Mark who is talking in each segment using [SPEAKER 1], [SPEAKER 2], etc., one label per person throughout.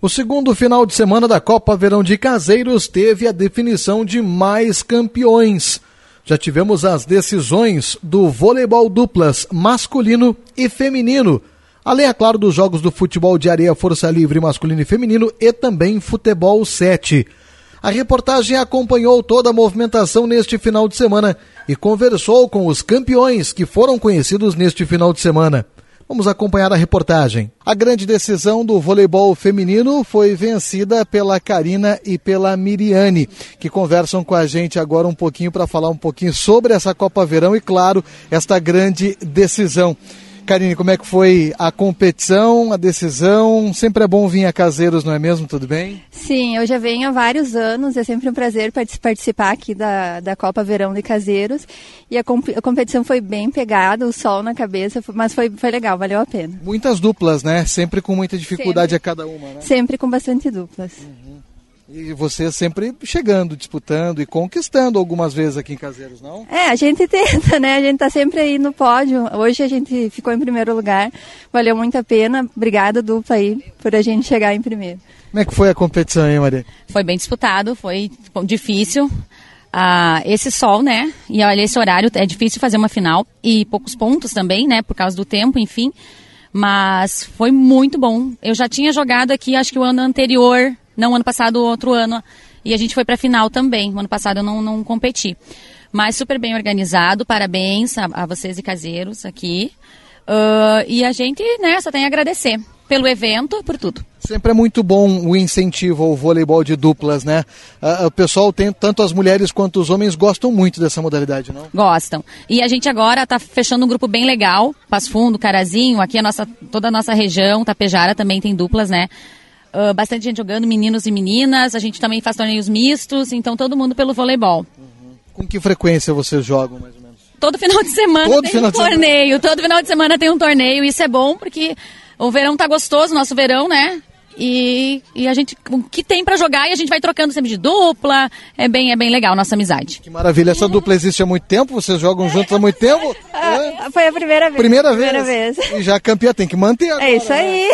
[SPEAKER 1] O segundo final de semana da Copa Verão de Caseiros teve a definição de mais campeões. Já tivemos as decisões do voleibol duplas masculino e feminino, além, é claro, dos jogos do futebol de areia força livre masculino e feminino e também futebol 7. A reportagem acompanhou toda a movimentação neste final de semana e conversou com os campeões que foram conhecidos neste final de semana. Vamos acompanhar a reportagem. A grande decisão do voleibol feminino foi vencida pela Karina e pela Miriane, que conversam com a gente agora um pouquinho para falar um pouquinho sobre essa Copa Verão e, claro, esta grande decisão. Karine, como é que foi a competição, a decisão? Sempre é bom vir a Caseiros, não é mesmo? Tudo bem?
[SPEAKER 2] Sim, eu já venho há vários anos, é sempre um prazer participar aqui da Copa Verão de Caseiros. E a competição foi bem pegada, o sol na cabeça, mas foi legal, valeu a pena.
[SPEAKER 1] Muitas duplas, né? Sempre com muita dificuldade a cada uma, né?
[SPEAKER 2] Sempre com bastante duplas.
[SPEAKER 1] E você sempre chegando, disputando e conquistando algumas vezes aqui em Caseiros, não?
[SPEAKER 2] A gente tenta, né? A gente tá sempre aí no pódio. Hoje a gente ficou em primeiro lugar. Valeu muito a pena. Obrigada, dupla, aí, por a gente chegar em primeiro.
[SPEAKER 1] Como é que foi a competição, hein, Maria?
[SPEAKER 3] Foi bem disputado, foi difícil. Esse sol, né? E olha, esse horário é difícil fazer uma final. E poucos pontos também, né? Por causa do tempo, enfim. Mas foi muito bom. Eu já tinha jogado aqui, acho que o ano anterior... Não, ano passado, outro ano, e a gente foi para a final também. O ano passado eu não competi. Mas super bem organizado, parabéns a vocês e Caseiros aqui. E a gente, né, só tem a agradecer pelo evento, por tudo.
[SPEAKER 1] Sempre é muito bom o incentivo ao voleibol de duplas, né? O pessoal, tanto as mulheres quanto os homens, gostam muito dessa modalidade, não?
[SPEAKER 3] Gostam. E a gente agora está fechando um grupo bem legal. Passo Fundo, Carazinho, aqui toda a nossa região, Tapejara também tem duplas, né? Bastante gente jogando, meninos e meninas. A gente também faz torneios mistos, então todo mundo pelo voleibol.
[SPEAKER 1] Com que frequência vocês jogam, mais ou menos?
[SPEAKER 3] Todo final de semana tem um torneio. Todo final de semana tem um torneio. Isso é bom porque o verão tá gostoso, nosso verão, né? E a gente, o que tem pra jogar, e a gente vai trocando sempre de dupla. É bem legal a nossa amizade.
[SPEAKER 1] Que maravilha. Essa dupla existe há muito tempo? Vocês jogam juntos há muito tempo?
[SPEAKER 2] Foi a primeira vez.
[SPEAKER 1] Primeira vez. E já campeã, tem que manter agora.
[SPEAKER 2] É isso aí.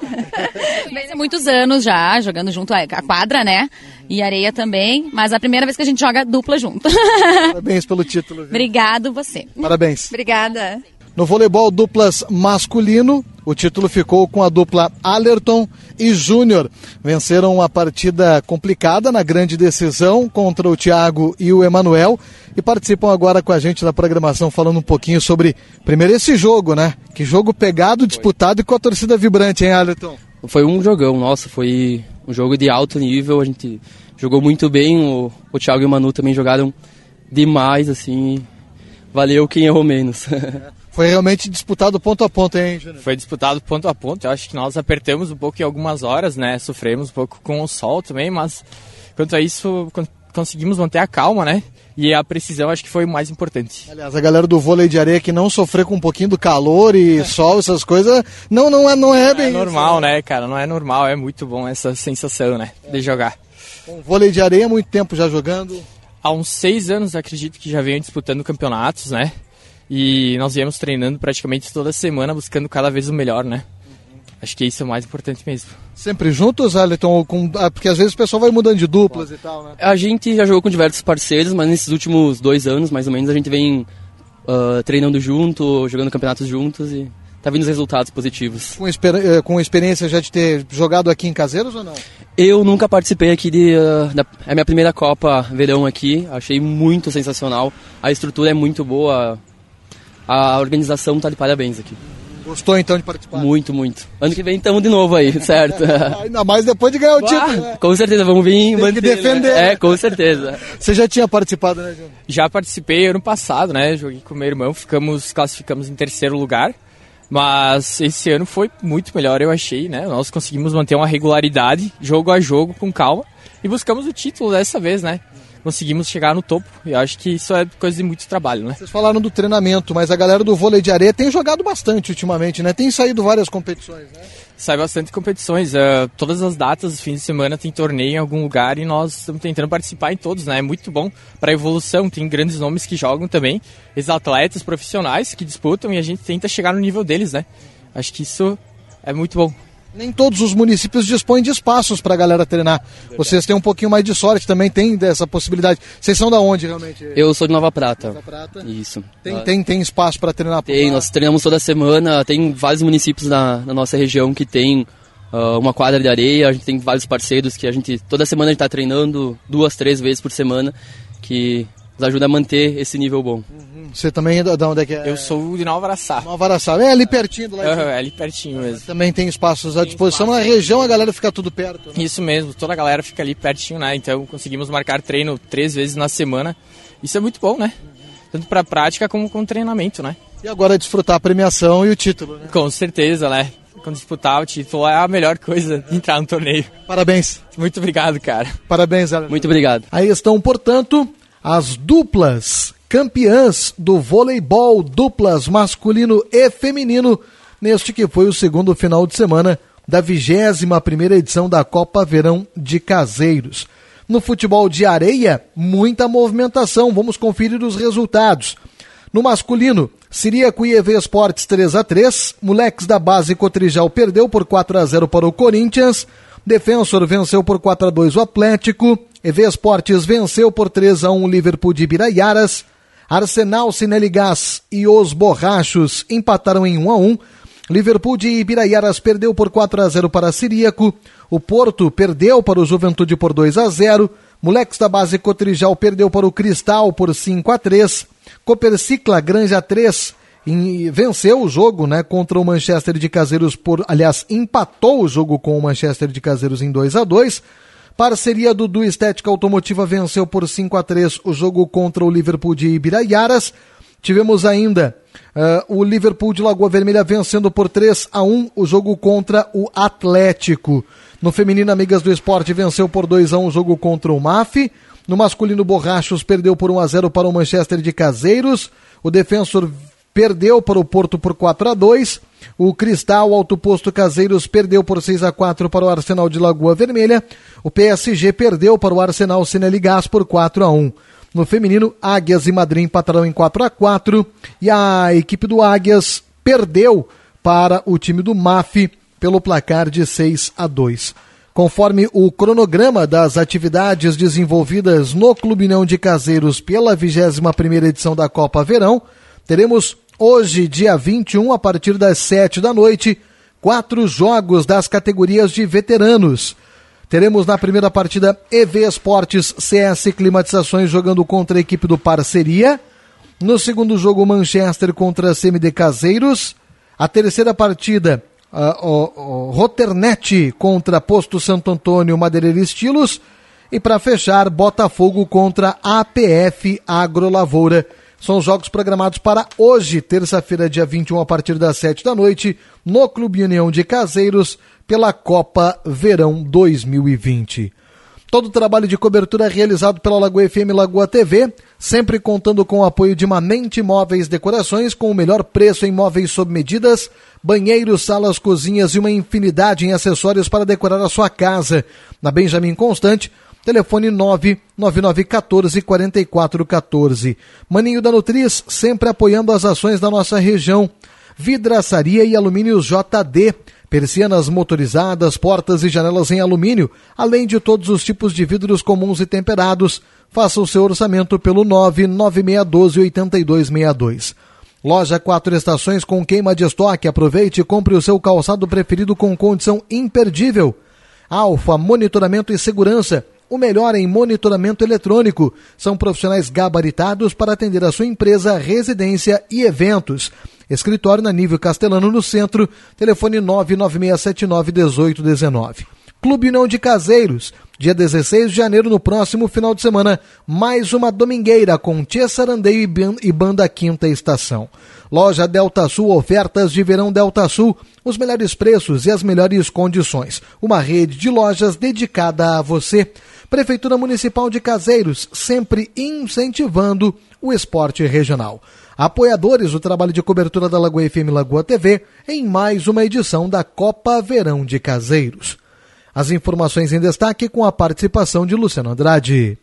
[SPEAKER 3] Há muitos anos já, jogando junto a quadra, né? E areia também. Mas a primeira vez que a gente joga dupla junto.
[SPEAKER 1] Parabéns pelo título. Viu?
[SPEAKER 3] Obrigado você.
[SPEAKER 1] Parabéns.
[SPEAKER 2] Obrigada.
[SPEAKER 1] No voleibol duplas masculino, o título ficou com a dupla Allerton e Júnior. Venceram uma partida complicada na grande decisão contra o Thiago e o Emanuel e participam agora com a gente da programação falando um pouquinho sobre, primeiro, esse jogo, né? Que jogo pegado, disputado e com a torcida vibrante, hein, Allerton?
[SPEAKER 4] Foi um jogão, nossa, foi um jogo de alto nível, a gente jogou muito bem, o Thiago e o Manu também jogaram demais, assim, valeu quem errou menos.
[SPEAKER 1] Foi realmente disputado ponto a ponto, hein, Júnior?
[SPEAKER 5] Foi disputado ponto a ponto. Eu acho que nós apertamos um pouco em algumas horas, né? Sofremos um pouco com o sol também, mas quanto a isso, conseguimos manter a calma, né? E a precisão acho que foi o mais importante.
[SPEAKER 1] Aliás, a galera do vôlei de areia que não sofreu com um pouquinho do calor e sol, essas coisas, não é bem
[SPEAKER 5] normal,
[SPEAKER 1] isso,
[SPEAKER 5] né, cara? Não é normal, é muito bom essa sensação, né? De jogar.
[SPEAKER 1] Com vôlei de areia, há muito tempo já jogando?
[SPEAKER 5] Há uns 6 anos, acredito que já venho disputando campeonatos, né? E nós viemos treinando praticamente toda semana, buscando cada vez o melhor, né? Acho que isso é o mais importante mesmo.
[SPEAKER 1] Sempre juntos, Allerton? Porque às vezes o pessoal vai mudando de duplas e tal, né?
[SPEAKER 4] A gente já jogou com diversos parceiros, mas nesses últimos 2 anos, mais ou menos, a gente vem treinando junto, jogando campeonatos juntos e tá vindo os resultados positivos.
[SPEAKER 1] Com experiência já de ter jogado aqui em Caseiros ou não?
[SPEAKER 4] Eu nunca participei aqui é a minha primeira Copa Verão aqui, achei muito sensacional. A estrutura é muito boa, a organização tá de parabéns aqui.
[SPEAKER 1] Gostou então de participar?
[SPEAKER 4] Muito, muito. Ano que vem estamos de novo aí, certo?
[SPEAKER 1] Ainda mais depois de ganhar o título, né?
[SPEAKER 4] Com certeza, vamos vir
[SPEAKER 1] tem que defender.
[SPEAKER 4] Né? Com certeza.
[SPEAKER 1] Você já tinha participado, né, Júnior?
[SPEAKER 5] Já participei ano passado, né? Joguei com meu irmão, classificamos em 3º lugar. Mas esse ano foi muito melhor, eu achei, né? Nós conseguimos manter uma regularidade, jogo a jogo, com calma. E buscamos o título dessa vez, né? Conseguimos chegar no topo. E eu acho que isso é coisa de muito trabalho, né?
[SPEAKER 1] Vocês falaram do treinamento, mas a galera do vôlei de areia tem jogado bastante ultimamente, né? Tem saído várias competições, né?
[SPEAKER 5] Sai bastante competições. Todas as datas, fim de semana, tem torneio em algum lugar e nós estamos tentando participar em todos, né? É muito bom para a evolução. Tem grandes nomes que jogam também, ex-atletas profissionais que disputam e a gente tenta chegar no nível deles, né? Acho que isso é muito bom.
[SPEAKER 1] Nem todos os municípios dispõem de espaços para a galera treinar. Verdade. Vocês têm um pouquinho mais de sorte, também tem dessa possibilidade. Vocês são da onde, realmente?
[SPEAKER 4] Eu sou de Nova Prata.
[SPEAKER 1] Nova Prata.
[SPEAKER 4] Isso.
[SPEAKER 1] Tem espaço para treinar?
[SPEAKER 4] Tem, nós treinamos toda semana. Tem vários municípios na nossa região que tem uma quadra de areia. A gente tem vários parceiros que toda semana a gente está treinando 2, 3 vezes por semana, que nos ajuda a manter esse nível bom.
[SPEAKER 1] Você também é de onde é que é?
[SPEAKER 5] Eu sou de Nova Araçá.
[SPEAKER 1] Nova Araçá, é ali pertinho do lado.
[SPEAKER 5] É ali pertinho mesmo.
[SPEAKER 1] Também tem espaços à disposição, na região a galera fica tudo perto. Né?
[SPEAKER 5] Isso mesmo, toda a galera fica ali pertinho, né? Então conseguimos marcar treino 3 vezes na semana. Isso é muito bom, né? Tanto para prática como com treinamento, né?
[SPEAKER 1] E agora desfrutar a premiação e o título, né?
[SPEAKER 5] Com certeza, né? Quando disputar o título é a melhor coisa, entrar no torneio.
[SPEAKER 1] Parabéns.
[SPEAKER 5] Muito obrigado, cara.
[SPEAKER 1] Parabéns, Alan.
[SPEAKER 4] Muito obrigado.
[SPEAKER 1] Aí estão, portanto, as duplas campeãs do voleibol, duplas masculino e feminino, neste que foi o segundo final de semana da 21ª edição da Copa Verão de Caseiros. No futebol de areia, muita movimentação, vamos conferir os resultados. No masculino, Ciríaco e EV Esportes 3-3, Moleques da Base Cotrijal perdeu por 4-0 para o Corinthians, Defensor venceu por 4-2 o Atlético, EV Esportes venceu por 3-1 o Liverpool de Ibiraiaras, Arsenal, Cinelli Gás e os Borrachos empataram em 1-1, Liverpool de Ibiraiaras perdeu por 4-0 para Ciríaco, o Porto perdeu para o Juventude por 2-0, Moleques da Base Cotrijal perdeu para o Cristal por 5-3, Copercicla Granja 3 venceu o jogo, né, contra o Manchester de Caseiros empatou o jogo com o Manchester de Caseiros em 2-2. Parceria Dudu Estética Automotiva venceu por 5-3 o jogo contra o Liverpool de Ibiraiaras. Tivemos ainda o Liverpool de Lagoa Vermelha vencendo por 3-1 o jogo contra o Atlético. No feminino, Amigas do Esporte venceu por 2-1 o jogo contra o MAF. No masculino, Borrachos perdeu por 1-0 para o Manchester de Caseiros. O Defensor perdeu para o Porto por 4-2. O Cristal Alto Posto Caseiros perdeu por 6-4 para o Arsenal de Lagoa Vermelha. O PSG perdeu para o Arsenal Cinelli Gás por 4-1. No feminino, Águias e Madrid empataram em 4-4. E a equipe do Águias perdeu para o time do MAF pelo placar de 6-2. Conforme o cronograma das atividades desenvolvidas no Clube União de Caseiros pela 21ª edição da Copa Verão, teremos hoje, dia 21, a partir das 7 da noite, 4 jogos das categorias de veteranos. Teremos na primeira partida EV Esportes CS Climatizações jogando contra a equipe do Parceria. No segundo jogo, Manchester contra a CMD Caseiros. A terceira partida, Roternet contra Posto Santo Antônio Madeireira Estilos. E para fechar, Botafogo contra APF Agrolavoura. São os jogos programados para hoje, terça-feira, dia 21, a partir das 7 da noite, no Clube União de Caseiros, pela Copa Verão 2020. Todo o trabalho de cobertura realizado pela Lagoa FM e Lagoa TV, sempre contando com o apoio de Manente Móveis Decorações, com o melhor preço em móveis sob medidas, banheiros, salas, cozinhas e uma infinidade em acessórios para decorar a sua casa. Na Benjamin Constante, telefone 99914-4414. Maninho da Nutriz, sempre apoiando as ações da nossa região. Vidraçaria e Alumínios JD. Persianas motorizadas, portas e janelas em alumínio, além de todos os tipos de vidros comuns e temperados. Faça o seu orçamento pelo 99612-8262. Loja 4 Estações com queima de estoque. Aproveite e compre o seu calçado preferido com condição imperdível. Alfa, monitoramento e segurança. O melhor em monitoramento eletrônico. São profissionais gabaritados para atender a sua empresa, residência e eventos. Escritório na Nível Castelano, no centro. Telefone 99679-1819. Clube União de Caseiros. Dia 16 de janeiro, no próximo final de semana, mais uma domingueira com Tia Sarandeio e Banda Quinta Estação. Loja Delta Sul, ofertas de verão Delta Sul, os melhores preços e as melhores condições. Uma rede de lojas dedicada a você. Prefeitura Municipal de Caseiros, sempre incentivando o esporte regional. Apoiadores do trabalho de cobertura da Lagoa FM e Lagoa TV em mais uma edição da Copa Verão de Caseiros. As informações em destaque com a participação de Luciano Andrade.